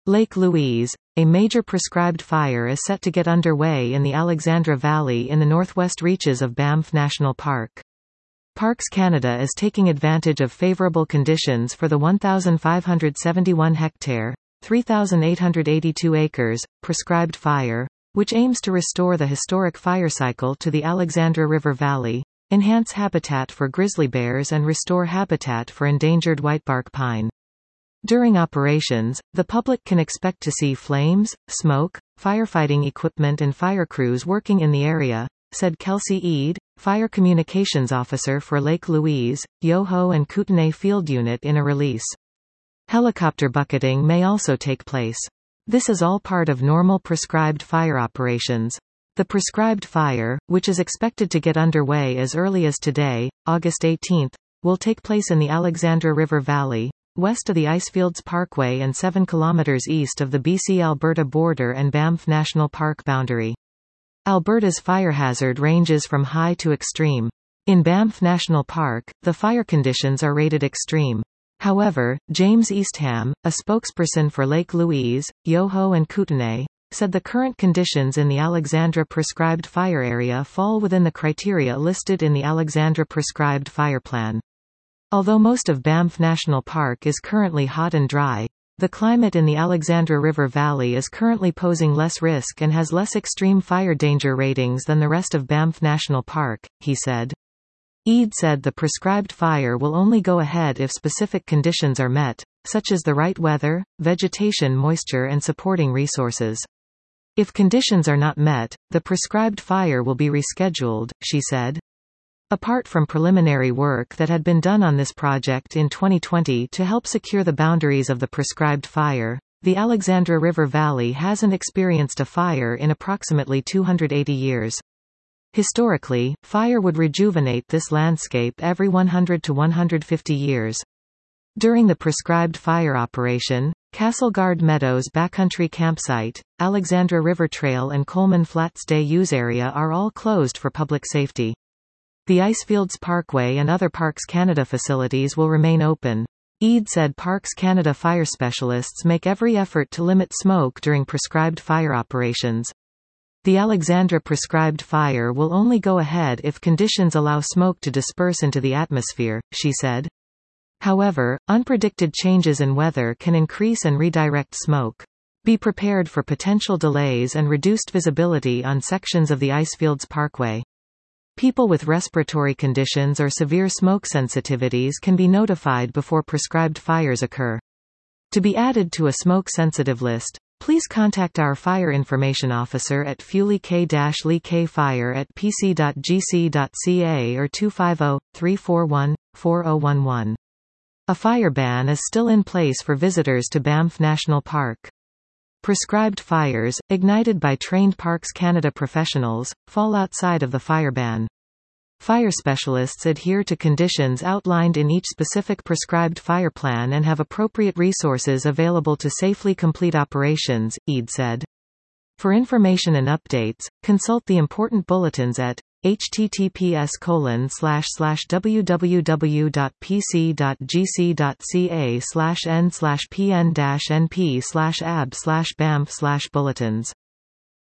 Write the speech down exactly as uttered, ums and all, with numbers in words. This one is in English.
Lake Louise, a major prescribed fire is set to get underway in the Alexandra Valley in the northwest reaches of Banff National Park. Parks Canada is taking advantage of favorable conditions for the one thousand five hundred seventy-one hectare, three thousand eight hundred eighty-two acres, prescribed fire, which aims to restore the historic fire cycle to the Alexandra River Valley, enhance habitat for grizzly bears and restore habitat for endangered whitebark pine. During operations, the public can expect to see flames, smoke, firefighting equipment and fire crews working in the area, said Kelsey Eade, Fire Communications Officer for Lake Louise, Yoho and Kootenay Field Unit in a release. Helicopter bucketing may also take place. This is all part of normal prescribed fire operations. The prescribed fire, which is expected to get underway as early as today, August eighteenth, will take place in the Alexandra River Valley, west of the Icefields Parkway and seven kilometers east of the B C-Alberta border and Banff National Park boundary. Alberta's fire hazard ranges from high to extreme. In Banff National Park, the fire conditions are rated extreme. However, James Eastham, a spokesperson for Lake Louise, Yoho and Kootenay, said the current conditions in the Alexandra prescribed fire area fall within the criteria listed in the Alexandra prescribed fire plan. Although most of Banff National Park is currently hot and dry, the climate in the Alexandra River Valley is currently posing less risk and has less extreme fire danger ratings than the rest of Banff National Park, he said. Eade said the prescribed fire will only go ahead if specific conditions are met, such as the right weather, vegetation moisture and supporting resources. If conditions are not met, the prescribed fire will be rescheduled, she said. Apart from preliminary work that had been done on this project in twenty twenty to help secure the boundaries of the prescribed fire, the Alexandra River Valley hasn't experienced a fire in approximately two hundred eighty years. Historically, fire would rejuvenate this landscape every one hundred to one hundred fifty years. During the prescribed fire operation, Castleguard Meadows Backcountry Campsite, Alexandra River Trail and Coleman Flats Day Use Area are all closed for public safety. The Icefields Parkway and other Parks Canada facilities will remain open. Eade said Parks Canada fire specialists make every effort to limit smoke during prescribed fire operations. The Alexandra prescribed fire will only go ahead if conditions allow smoke to disperse into the atmosphere, she said. However, unpredicted changes in weather can increase and redirect smoke. Be prepared for potential delays and reduced visibility on sections of the Icefields Parkway. People with respiratory conditions or severe smoke sensitivities can be notified before prescribed fires occur. To be added to a smoke-sensitive list, please contact our Fire Information Officer at Fuely K Lee K Fire at p c dot g c dot c a or two five zero, three four one, four zero one one. A fire ban is still in place for visitors to Banff National Park. Prescribed fires, ignited by trained Parks Canada professionals, fall outside of the fire ban. Fire specialists adhere to conditions outlined in each specific prescribed fire plan and have appropriate resources available to safely complete operations, Eade said. For information and updates, consult the important bulletins at https colon slash slash www.pc.gc.ca slash n slash pn dash np slash ab slash bamf slash bulletins.